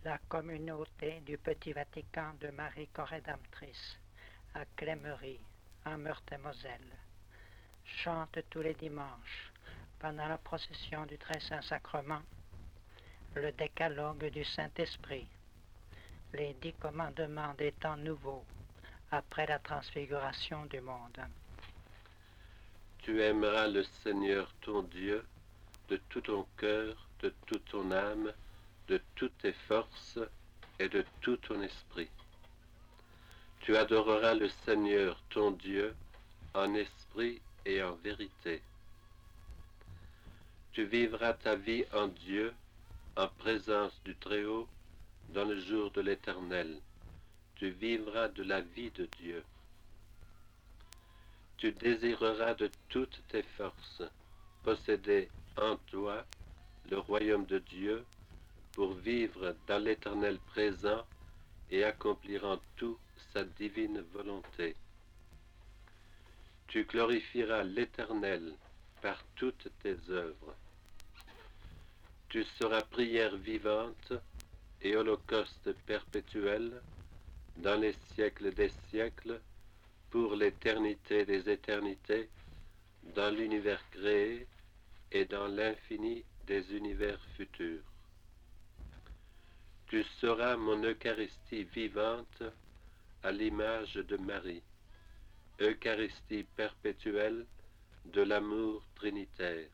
La communauté du Petit Vatican de Marie Corrédemptrice à Clémery, en Meurthe-et-Moselle, chante tous les dimanches, pendant la procession du Très Saint Sacrement, le décalogue du Saint-Esprit, les 10 commandements des temps nouveaux, après la transfiguration du monde. Tu aimeras le Seigneur ton Dieu de tout ton cœur, de toute ton âme, de toutes tes forces et de tout ton esprit. Tu adoreras le Seigneur ton Dieu en esprit et en vérité. Tu vivras ta vie en Dieu, en présence du Très-Haut, dans le jour de l'Éternel. Tu vivras de la vie de Dieu. Tu désireras de toutes tes forces posséder en toi le royaume de Dieu pour vivre dans l'Éternel présent et accomplir en tout sa divine volonté. Tu glorifieras l'Éternel par toutes tes œuvres. Tu seras prière vivante et holocauste perpétuel dans les siècles des siècles, pour l'éternité des éternités, dans l'univers créé et dans l'infini des univers futurs. Tu seras mon Eucharistie vivante à l'image de Marie, Eucharistie perpétuelle de l'amour trinitaire.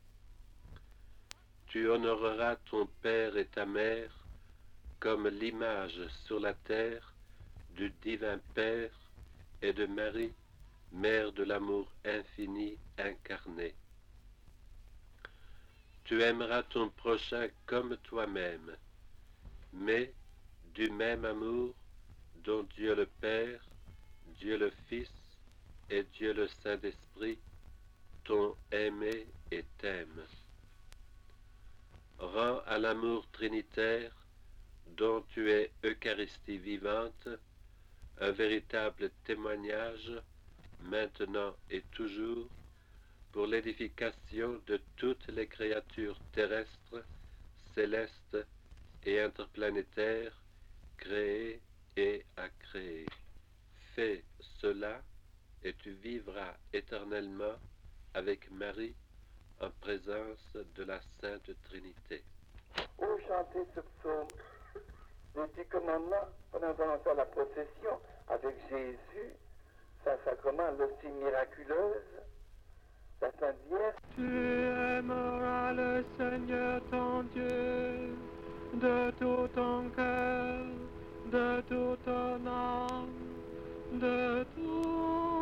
Tu honoreras ton père et ta mère comme l'image sur la terre du divin Père et de Marie, mère de l'amour infini incarné. Tu aimeras ton prochain comme toi-même, mais du même amour dont Dieu le Père, Dieu le Fils et Dieu le Saint-Esprit t'ont aimé et t'aiment. Rends à l'amour trinitaire dont tu es Eucharistie vivante un véritable témoignage maintenant et toujours pour l'édification de toutes les créatures terrestres, célestes et interplanétaires créées et à créer. Fais cela et tu vivras éternellement avec Marie en présence de la Sainte Trinité. Vous chantez ce psaume des 10 commandements pendant qu'on entend la procession avec Jésus, Saint-Sacrement, l'hostie miraculeuse, la Sainte Vierge. Tu aimeras le Seigneur ton Dieu de tout ton cœur, de toute ton âme, de tout